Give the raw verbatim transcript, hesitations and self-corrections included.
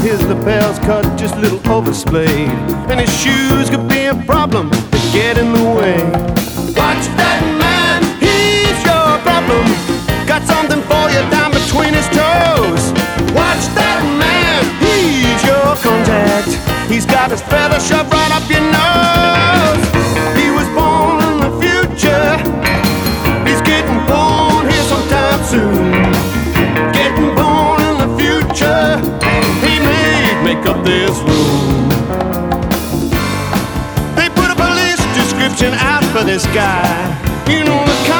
his lapels cut just a little oversplayed, and his shoes could be a problem to get in the way. Watch that man, he's your problem. Got something for you down between his toes. Watch that man, he's your contact. He's got his feather shoved right up your nose. He was born in the future. He's getting born here sometime soon. Getting born in the future. He may make up this room. They put a police description out for this guy. You know the